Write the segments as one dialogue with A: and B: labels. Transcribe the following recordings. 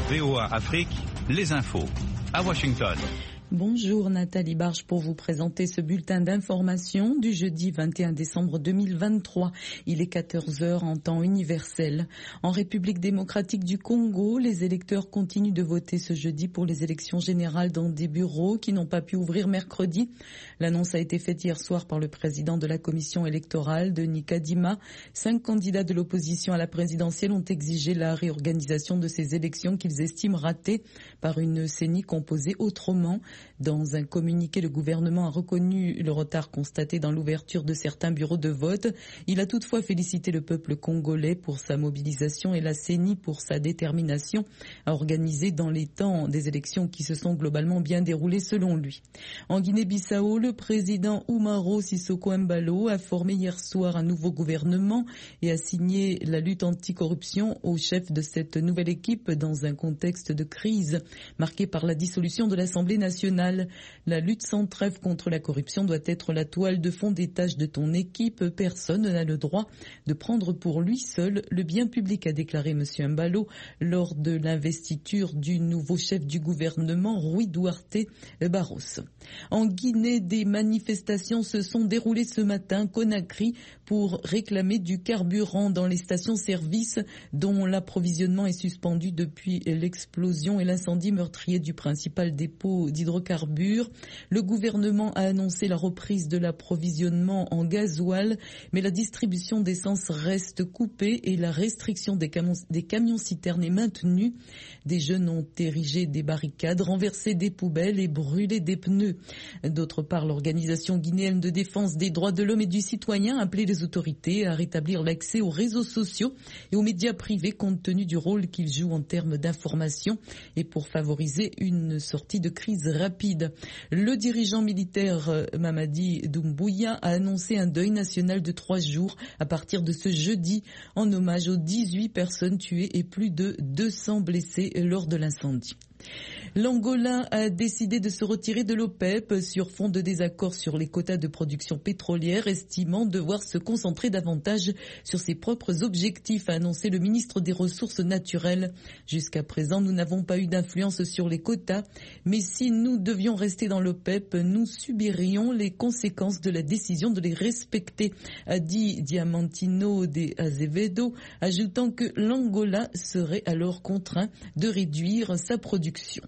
A: VOA Afrique, les infos. À Washington.
B: Bonjour Nathalie Barge pour vous présenter ce bulletin d'information du jeudi 21 décembre 2023. Il est 14h en temps universel. En République démocratique du Congo, les électeurs continuent de voter ce jeudi pour les élections générales dans des bureaux qui n'ont pas pu ouvrir mercredi. L'annonce a été faite hier soir par le président de la commission électorale, Denis Kadima. 5 candidats de l'opposition à la présidentielle ont exigé la réorganisation de ces élections qu'ils estiment ratées par une CENI composée autrement. Dans un communiqué, le gouvernement a reconnu le retard constaté dans l'ouverture de certains bureaux de vote. Il a toutefois félicité le peuple congolais pour sa mobilisation et la CENI pour sa détermination à organiser dans les temps des élections qui se sont globalement bien déroulées selon lui. En Guinée-Bissau, le président Umaro Sissoko Embalo a formé hier soir un nouveau gouvernement et a signé la lutte anticorruption au chef de cette nouvelle équipe dans un contexte de crise marqué par la dissolution de l'Assemblée nationale. La lutte sans trêve contre la corruption doit être la toile de fond des tâches de ton équipe. Personne n'a le droit de prendre pour lui seul le bien public, a déclaré M. Embalo lors de l'investiture du nouveau chef du gouvernement, Rui Duarte Barros. En Guinée, des manifestations se sont déroulées ce matin à Conakry pour réclamer du carburant dans les stations-service dont l'approvisionnement est suspendu depuis l'explosion et l'incendie meurtrier du principal dépôt d'hydrocarbures. Le gouvernement a annoncé la reprise de l'approvisionnement en gasoil, mais la distribution d'essence reste coupée et la restriction des camions-citernes est maintenue. Des jeunes ont érigé des barricades, renversé des poubelles et brûlé des pneus. D'autre part, l'organisation guinéenne de défense des droits de l'homme et du citoyen a appelé les autorités à rétablir l'accès aux réseaux sociaux et aux médias privés compte tenu du rôle qu'ils jouent en termes d'information et pour favoriser une sortie de crise rapide. Le dirigeant militaire Mamadi Doumbouya a annoncé un deuil national de 3 jours à partir de ce jeudi en hommage aux 18 personnes tuées et plus de 200 blessés lors de l'incendie. L'Angola a décidé de se retirer de l'OPEP sur fond de désaccord sur les quotas de production pétrolière, estimant devoir se concentrer davantage sur ses propres objectifs, a annoncé le ministre des Ressources naturelles. Jusqu'à présent, nous n'avons pas eu d'influence sur les quotas, mais si nous devions rester dans l'OPEP, nous subirions les conséquences de la décision de les respecter, a dit Diamantino de Azevedo, ajoutant que l'Angola serait alors contraint de réduire sa production.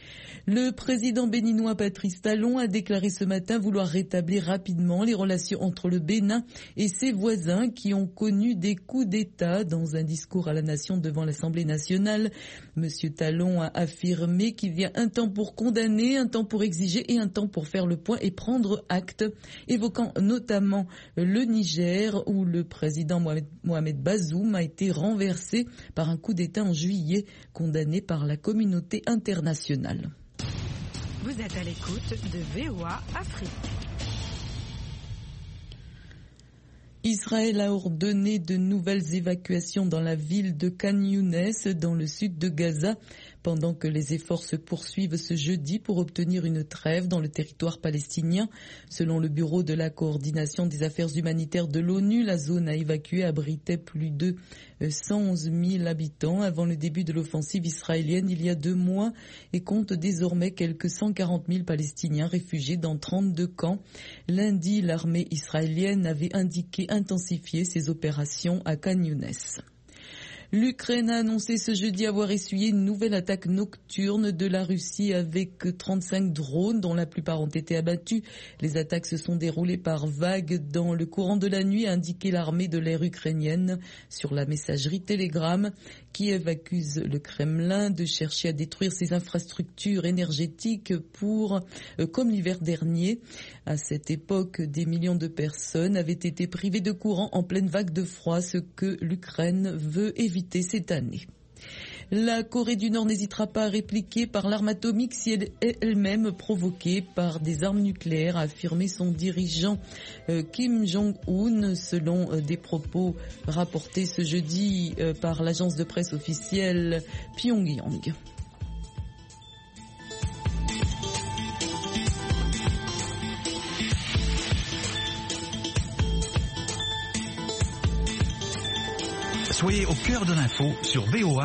B: Le président béninois Patrice Talon a déclaré ce matin vouloir rétablir rapidement les relations entre le Bénin et ses voisins qui ont connu des coups d'État. Dans un discours à la nation devant l'Assemblée nationale, Monsieur Talon a affirmé qu'il y a un temps pour condamner, un temps pour exiger et un temps pour faire le point et prendre acte, évoquant notamment le Niger où le président Mohamed Bazoum a été renversé par un coup d'État en juillet, condamné par la communauté internationale.
C: Vous êtes à l'écoute de VOA Afrique.
B: Israël a ordonné de nouvelles évacuations dans la ville de Khan Younes, dans le sud de Gaza, pendant que les efforts se poursuivent ce jeudi pour obtenir une trêve dans le territoire palestinien. Selon le bureau de la coordination des affaires humanitaires de l'ONU, la zone à évacuer abritait plus de 111 000 habitants avant le début de l'offensive israélienne il y a 2 mois et compte désormais quelques 140 000 Palestiniens réfugiés dans 32 camps. Lundi, l'armée israélienne avait indiqué intensifier ses opérations à Khan Younes. L'Ukraine a annoncé ce jeudi avoir essuyé une nouvelle attaque nocturne de la Russie avec 35 drones dont la plupart ont été abattus. Les attaques se sont déroulées par vagues dans le courant de la nuit, a indiqué l'armée de l'air ukrainienne sur la messagerie Telegram. Kiev accuse le Kremlin de chercher à détruire ses infrastructures énergétiques pour, comme l'hiver dernier. À cette époque, des millions de personnes avaient été privées de courant en pleine vague de froid, ce que l'Ukraine veut éviter cette année. La Corée du Nord n'hésitera pas à répliquer par l'arme atomique si elle est elle-même provoquée par des armes nucléaires, a affirmé son dirigeant Kim Jong-un, selon des propos rapportés ce jeudi par l'agence de presse officielle Pyongyang.
A: Soyez au cœur de l'info sur VOA.